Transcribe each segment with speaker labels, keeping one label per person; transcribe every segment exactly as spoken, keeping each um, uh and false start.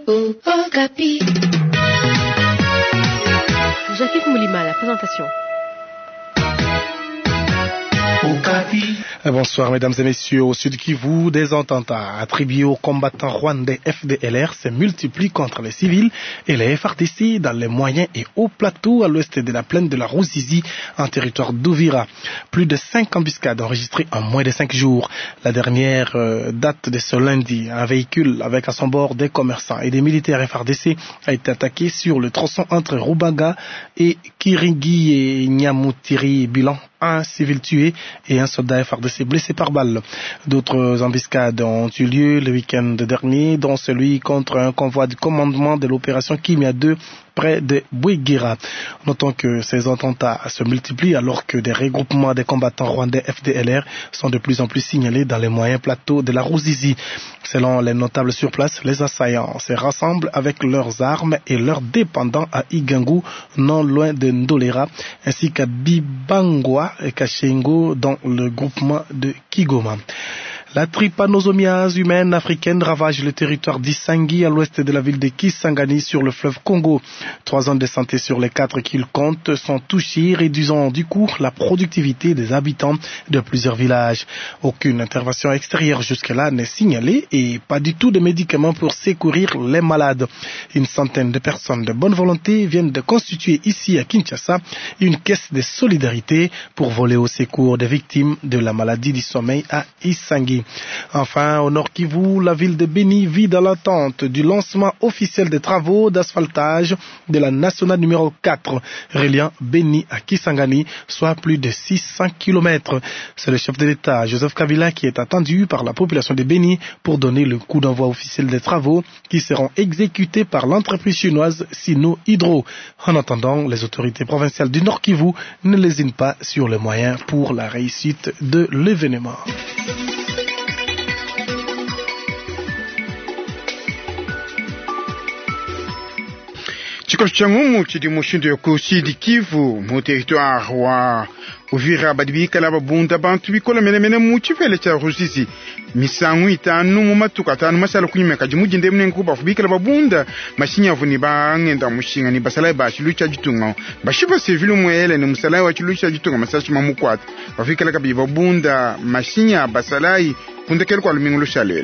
Speaker 1: oh, Okapi.
Speaker 2: Jacques Moulima, la présentation.
Speaker 3: Bonsoir mesdames et messieurs. Au Sud Kivu, des attentats attribués aux combattants rwandais F D L R se multiplient contre les civils et les F A R D C dans les moyens et hauts plateaux à l'ouest de la plaine de la Ruzizi en territoire d'Uvira. Plus de cinq embuscades enregistrées en moins de cinq jours. La dernière euh, date de ce lundi, un véhicule avec à son bord des commerçants et des militaires F A R D C a été attaqué sur le tronçon entre Rubaga et Kiringi et Nyamutiri. Bilan: un civil tué et un soldat F A R D C blessé par balle. D'autres embuscades ont eu lieu le week-end dernier, dont celui contre un convoi du commandement de l'opération Kimia deux près de Bouiguira. Notons que ces attentats se multiplient alors que des regroupements des combattants rwandais F D L R sont de plus en plus signalés dans les moyens plateaux de la Ruzizi. Selon les notables sur place, les assaillants se rassemblent avec leurs armes et leurs dépendants à Igangu, non loin de Ndolera, ainsi qu'à Bibangwa et Kashengo dans le groupement de Kigoma. La trypanosomiase humaine africaine ravage le territoire d'Isangi à l'ouest de la ville de Kisangani sur le fleuve Congo. Trois zones de santé sur les quatre qu'il compte sont touchées, réduisant du coup la productivité des habitants de plusieurs villages. Aucune intervention extérieure jusque-là n'est signalée et pas du tout de médicaments pour secourir les malades. Une centaine de personnes de bonne volonté viennent de constituer ici à Kinshasa une caisse de solidarité pour voler au secours des victimes de la maladie du sommeil à Isangi. Enfin, au Nord Kivu, la ville de Beni vit dans l'attente du lancement officiel des travaux d'asphaltage de la nationale numéro quatre, reliant Beni à Kisangani, soit plus de six cents kilomètres. C'est le chef de l'État, Joseph Kabila, qui est attendu par la population de Beni pour donner le coup d'envoi officiel des travaux qui seront exécutés par l'entreprise chinoise Sino Hydro. En attendant, les autorités provinciales du Nord Kivu ne lésinent pas sur les moyens pour la réussite de l'événement.
Speaker 4: Chikosi changumu chidi mushindo yokusidi Kivu mu territoire wa Uvira badibika laba bunda bantu bikola mene mene mu chifele cha Ruzizi misangu itanu mu matuka tanu masala kunyimeka jimujinde mne nkuba fubika laba bunda mashinya vuni bangenda mushinga ni basala ba chilucha jitunga bashiba sevilu mwele ni musala wa chilucha jitunga masashi mamukwata bafika laka biba bunda mashinya basalai kundekele kwa lumingu lushalele.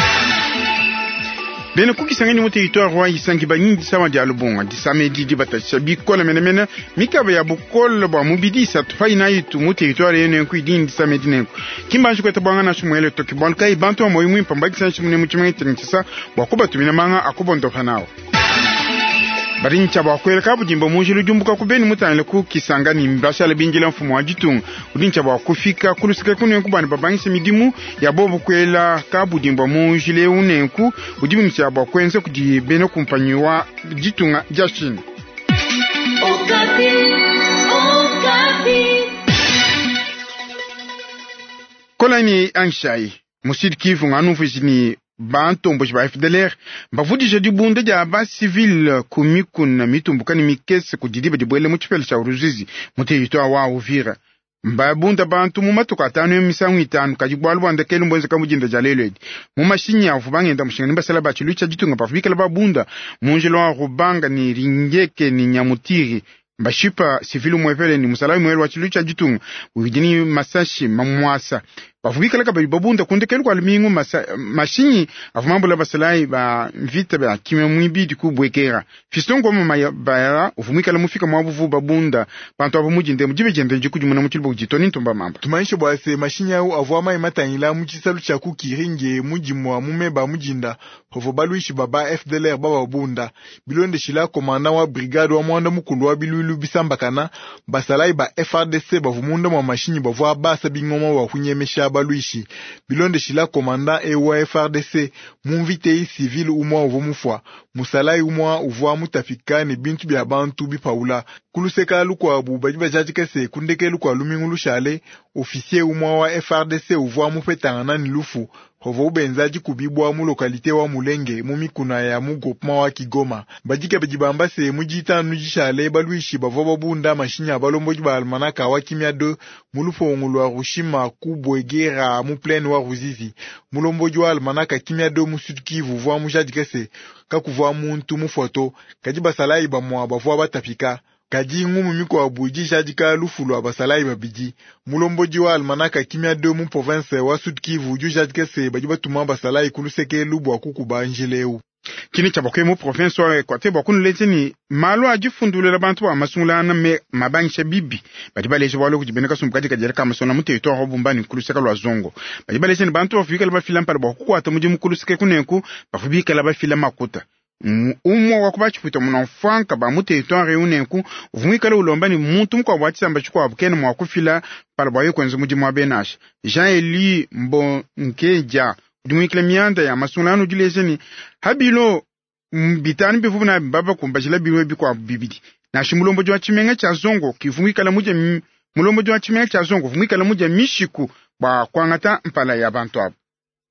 Speaker 4: Bene kuki sangani mu territoire wa Isangi banyindi sawa dia lubonga di samedi di batasha bikola menemena mikaba ya bukol ba mubidi sa tfaina itu mu territoire yene ku idindi samedi nenko kimbanju ko tabanga na shumwele to kibonka ibantu mo yimu pambaki sanchi mu chimwe tinisa bakuba tumina manga akubondo fanao barincha bakwela kabujimbo munjilu jumbuka kubeni mutanile ku Kisangani mbashala binjila mfumo wa jitung udincha bakufika kulusika kunu kubani babangise midimu ya bobu kwela kabujimbo munjile unenku udimincha bakwenze kudi beno kumpanyiwa jitunga jashin.
Speaker 1: Okapi, Okapi.
Speaker 4: Kolani anshai musid Kivu nganu fizini bantombo ba F D L R bavudije di bunde ja ba civil kumikuna mitumbukani mikese kudidiba dibwele mu chipele cha Ruzizi mu territoire wa Uvira mbabunda bantu mu matuka atanu emisangu itanu kajibwalu bandekele mbonze kamujinda jaleledi mu mashinya uvubangenda mushinga mbasala ba chilucha jitunga pafubika babunda munjelo wa Rubanga ni Ringeke ni Nyamutiri mbashipa civil mwevele ni musalawi mwele wa chilucha jitunga uvidini masashi mamwasa bafubika laka babunda kundekele kwa lumingu mashinyi avumambula basalai ba mvita ba kime mwibidi kubwekera fistongo mu bayara uvumika la mufika mwabuvu babunda panto abumujinde mujibe jende jikujumuna muchilbo jitoni ntomba mamba
Speaker 5: tumanisho bwase mashinya u avwama imatangila muchisalu cha kukiringe mujimwa mumeba mujinda hovo baluishi baba F D L R baba bunda bilonde shila komanda wa brigade wa mwanda mukulu wa biluilu bisambakana basalai ba F R D C bavumunda mwa mashinyi bavwa basa bingoma wa hunyemesha baluishi bilonde shila komanda e wa F R D C mumvite civil umwa uvumufwa musalai umwa uvwa mutafikani bintu bya bantu bipaula kuluseka lukwa buba jibajaji kese kundeke lukwa lumingu lushale officier umwa wa F R D C uvwa mupetangana ni lufu hovo ubenzaji kubibwa mu lokalite wa Mulenge mu mikuna ya mu groupement wa Kigoma. Bajika bajibamba se mujita nujishale baluishi bavo babunda mashinya balomboji ba almanaka wa kimya de mulufongulu wa Rushima kubwegera mu plaine wa Ruzizi. Mulomboji wa almanaka kimya de mu Sud Kivu vwa mujadikese kakuvwa muntu mu foto kajiba salai ba mwa bavo batapika. Kaji ngumu miko wa buji jadika lufulu wa basalai babiji. Mulomboji wa almanaka kimya de mu province wa Sud Kivu ju jadika se bajiba tuma basalai kuluseke lubu wa kukuba njeleu.
Speaker 4: Kini chaboke mu province wa Ekwate bakunu letini malo ajifundule la bantu wa masungula na me mabangisha bibi. Bajiba leje walo kujibene kasumbukaji kajereka masona mu territoire bumbani kuluseka lwa zongo. Bajiba leje bantu wa fika la fila mpala bakuku atamuji mu kuluseke kunenku bafubika la fila makuta. Umo wakubachi puto mnanfanka ba mu territoire unenku vumika lo ulomba ni muntu mko wati samba chiko abukene mwa kufila pala bayo kwenzo muji mwa benash Jean-Eli Mbonkeja dumikle mianda ya masunano julezeni habilo bitani bivu na baba kumbajila biwe biko bibidi na shimulombo jwa chimenga cha zongo kivumika la muje mulombo jwa chimenga cha zongo vumika la muje mishiku ba kwangata mpala ya bantu abo.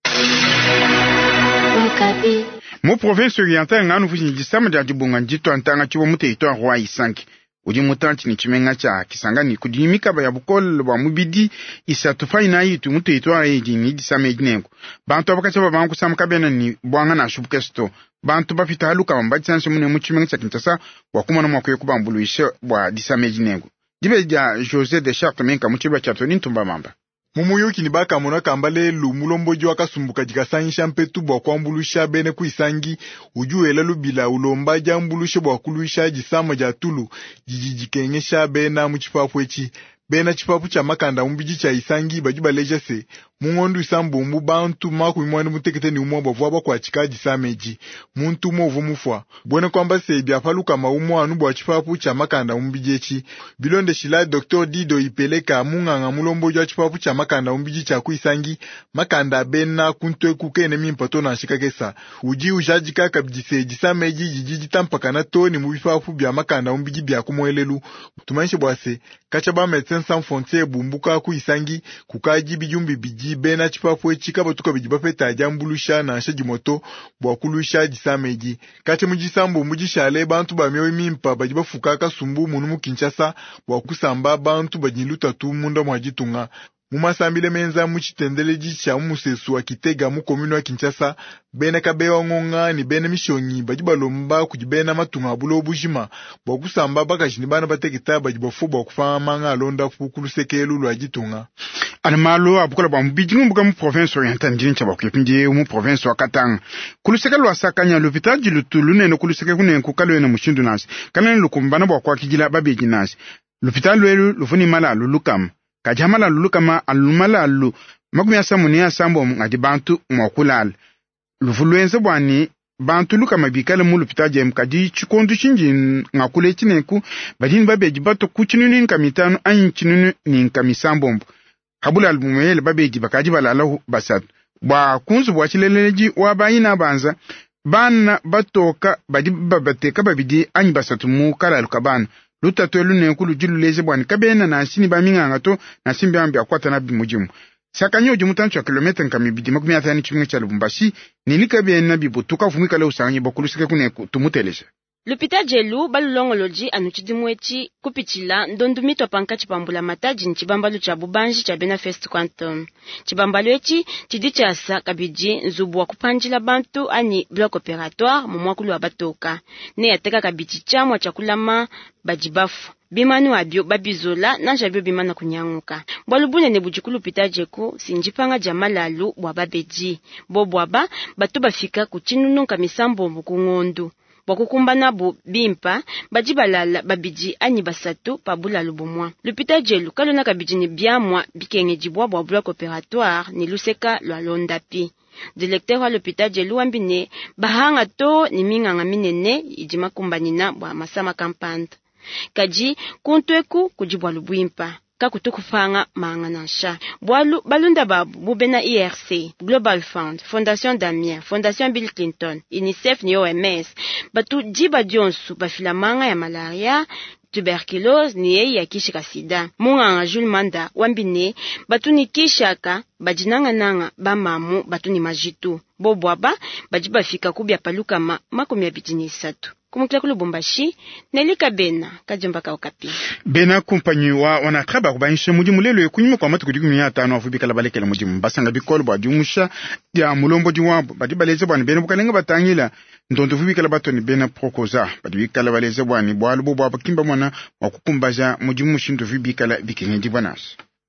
Speaker 1: Okapi.
Speaker 4: Mu province orientale nganu fuji njisama ja jibunga njito antanga chibo mu territoire roi isanki. Uji mutanchi ni chimenga cha Kisangani kudimika ba ya bukol ba mubidi isatufa ina yitu mu territoire yidi ni disame jinengo. Bantu abakacha ba banku samkabena ni bwanga na shubukesto. Bantu bafita haluka mbajsanse mune mu chimenga cha Kinshasa wakuma no mwakoye kubambuluishe bwa disame jinengo. Dibe ja José de Charte menka mu chiba cha Toni Tumba Mamba.
Speaker 5: Mumuyuki ni baka muna kambale lu mulomboji wakasumbuka jikasanyisha mpetu bwa kwambulusha bene kuisangi ujuela lubila ulomba jambulushe bwa kuluisha jisama jatulu jijikengesha bena muchipapu echi bena chipapu cha makanda umbiji cha isangi bajuba lejese mungondu isambu mbu bantu maku imwani mutekete ni umwa bavwaba kwa chikaji sameji muntu movu mufwa bwene kwamba se biafaluka maumu anu bwa chipapu cha makanda umbiji echi bilonde shila Docteur Dido ipeleka munganga mulomboji wa chipapu cha makanda umbiji cha kuisangi makanda bena kuntwe kukene mimpato na shikakesa uji ujajika kabijise jisameji jijiji tampaka na toni mubifafu bia makanda umbiji bia kumwelelu tumanishe bwase kachaba Médecins Sans Frontières bumbuka kuisangi kukaji bijumbi biji bena chipapu echika batuka bijiba peta jambulusha na shaji moto bwakulusha jisameji kache mujisambu mujishale bantu bamyewe mimpa bajiba fukaka sumbu munu mu Kinshasa bwakusamba bantu bajiluta tu munda mwajitunga mumasambile menza muchitendeleji cha musesu wa Kitega mu komune wa Kinshasa bena kabewa ngonga ni bena mishonyi bajiba lomba kujibena matunga bulo bujima bwakusamba bakajini bana batekita bajiba fuba kufama manga alonda fukulusekelu lwa jitunga.
Speaker 4: Anamalo abukola ba mbijingu mbuga mu province orientale njini chaba klepinje mu province wa Katanga kuluseka lwa sakanya l'hôpital di Lutulu neno kuluseka kunen kukalo na mushindu nasi kana lukumbana bwa kwa kijila babeji nasi l'hôpital lwelu lufuni mala lulukam kajamala lulukama alumala alu magumya samuni ya sambo ngadi bantu mwakulal lufuluenze bwani bantu lukama bikala mu l'hôpital jem kadi chikondu chinji ngakule chineku badini babeji bato kuchinuni nkamitano anyichinuni ni nkamisambombo habula albumele babeji bakaji balala basat bwa kunzu bwa chileleji wa bayina banza bana batoka badi babateka babidi anyi basatu mu kala lukabana lutatu elune nkulu jilu leze bwani kabena na sini baminga ngato na simbi ambi akwata na bimujimu sakanyo jimutancho kilometre nkamibidi makumi atani chiminga cha Lubumbashi nilikabena bibutuka fumika leo sanyi bokulusike kune tumutelesha.
Speaker 2: L'hôpital Jelu balulongoloji anuchidimwechi kupichila ndondumito panka chipambula mataji nchibambalu cha bubanji cha Benafest Quantum. Chibambalu echi chidi chasa kabiji nzubu wa kupanjila bantu ani bloc opératoire mumwakulu wa batoka. Ne yateka kabiji chamwa chakulama bajibafu. Bimanu abyo babizola na jabyo bimana kunyanguka. Bwalubune ne bujikulu pitajeku sinjipanga jamalalu bwa babeji. Bo bwaba batu bafika kuchinununka misambo mkungondu. Wakukumbana bu bimpa bajibalala babiji ani basatu pabula lubumwa. L'hôpital Jelu kalona kabiji ni biamwa bikenge jibwa bwa bloc opératoire ni luseka lwa londapi. Directeur wa l'hôpital Jelu ambine bahanga to ni minganga minene ijima kumbanina bwa masama kampanda. Kaji kuntweku kujibwa lubwimpa. Kakutukufanga manganasha. Bwalu balunda babu bubena I R C, Global Fund, Fondation Damien, Fondation Bill Clinton, UNICEF ni O M S. Batu jiba dionsu bafilamanga ya malaria, tuberculose ni yeye yakishika sida. Munganga Jules Manda wambine batuni kishaka bajinanga-nanga bamamu batuni majitu. Bobwaba bajiba fika kubya palukama makumi abiti nisatu. Kumukila ku Lubumbashi, Nelika Bena, Kajumba ka Okapi.
Speaker 4: Bena kumpanyi wa wanatraba kubanisha mudi mulelo ekunyuma kwa matuku digumi ya tano afubika la balekela mudi mbasanga bikolo bwa diumusha ya mulombo diwabo badi baleze bwana bena bukalenga batangila ndondo fubika la batoni bena prokoza badi bikala baleze bwana bwalu bo bwa kimba mwana wa kukumbaza mudi mushindo fubika la bikenye bwanas.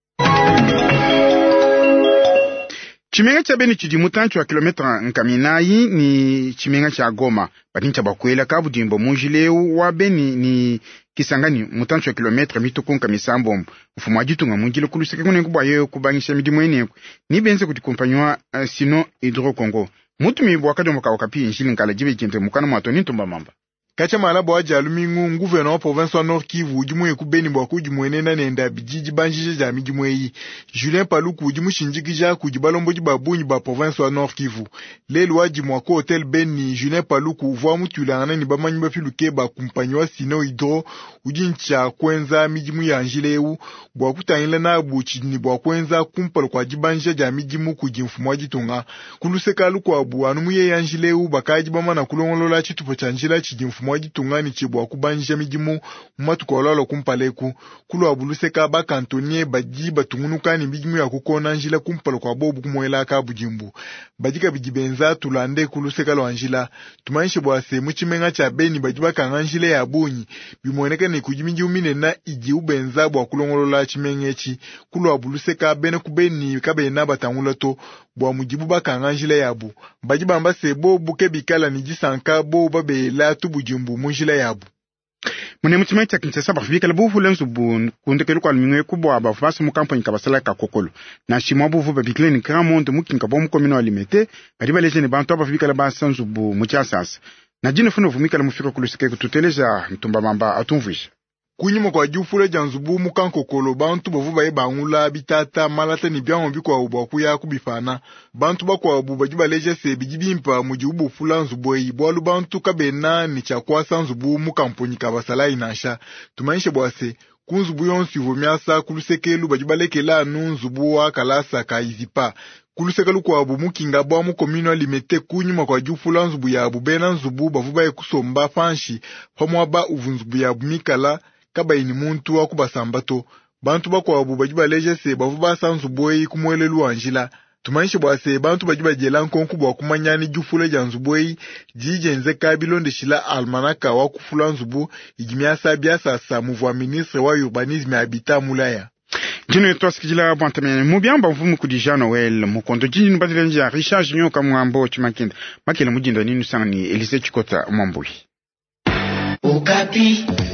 Speaker 4: Chimenga cha Beni chidi mutanchu wa kilometra nkaminayi ni chimenga cha Goma. Badincha bakwela kabu dimbo mujileu wa Beni ni Kisangani mutanchu wa kilometra mitoko nkamisambo. Mfumu wajitunga mungile kuluseke kune kubwa yeo kubangisha midimu ene. Ni benze kutikumpanywa uh, sino hidro Kongo. Mutu mibu wakado mwaka wakapi nchili nkala jive jente mukana mwatoni ntumba mamba.
Speaker 5: Kacha malabo wa jalumingu nguveno wa province wa Nord Kivu ujimwe kubeni mwa kujimwene na nenda bijiji banjije jami jimweyi. Julien Paluku ujimu shinjikija kujibalombo jibabunyi ba province wa Nord Kivu. Lelu wajimwa ko hotel Beni Julien Paluku uvuwa mutulana ni bamanyi bafiluke ba kumpanywa sino hidro ujincha kwenza mijimu ya anjileu bwa kutangila na buchi ni bwa kwenza kumpalo kwa jibanje jami jimu kujimfumu wajitunga. Kuluseka luku wabu anumuye ya anjileu bakaji bama na kulongolola chitupo chanjila chijimfumu mwajitungani chibwa kubanja mijimu matukolalo kumpaleku kulo abuluseka ba kantonye baji batungunukani mijimu ya kukona njila kumpalo kwa bobu kumwela ka bujimbu bajika bijibenza tulande kuluseka lo anjila tumanishe bwa se muchimenga cha Beni bajiba kanganjile ya bunyi bimwoneka ne kujimiji umine na iji ubenza bwa kulongolola chimengechi kulo abuluseka bene kubeni kabena batangulato bwa mujibu ba kanganjile yabu bajiba mbase bobu kebikala nijisanka bobu babela tubuji mbu munjila yabu. Mune mutima ita kinchasa bafubika labufu lenzubu kundekelu kwa luminwe kubwa abafubasa mukampani kabasala kakokolo. Na shimwa bufu babikile ni kramonde mukinka bomu komino walimete badiba leje ni bantu abafubika labasa nzubu muchasasa. Na jine funo vumika lamufika kulusike kututeleja mtumba mamba atumvisha. Kunyuma kwa jufule janzubu mukankokolo bantu bavuba ye bangula bitata malata ni byango bikwa ubaku ya kubifana bantu bakwa buba jiba leje se bijibimpa mujibu fula nzubu yi bwalu bantu kabena ni chakwasa nzubu mukamponi kabasala inasha tumanishe bwase kunzubu yonsi vumyasa kulusekelu bajibalekela anu nzubu wa kalasa kaizipa kulusekalu kwa abu mukinga bwa mukomino limete kunyuma kwa jufula nzubu ya abu bena nzubu bavuba ye kusomba fanshi pamwaba uvunzubu ya abu mikala kabaini muntu wa kubasambato bantu bakwa abu bajiba leje se bavuba sanzu boyi kumwelelu anjila tumanishe bwase bantu bajiba jela nkonku bwa kumanyani jufule janzu boyi jijenze kabilonde shila almanaka wa kufula nzubu ijimiasa biasa sa muvwa ministre wa urbanisme habita mulaya.
Speaker 4: Jino eto asikijila bantamene mubiamba mfumu kudija Noel mukondo jini nubadilenja Richard Jinyo kamwambo chimakinda makela mujindo ninu sangani Elise Chikota mwambui.
Speaker 1: Okapi.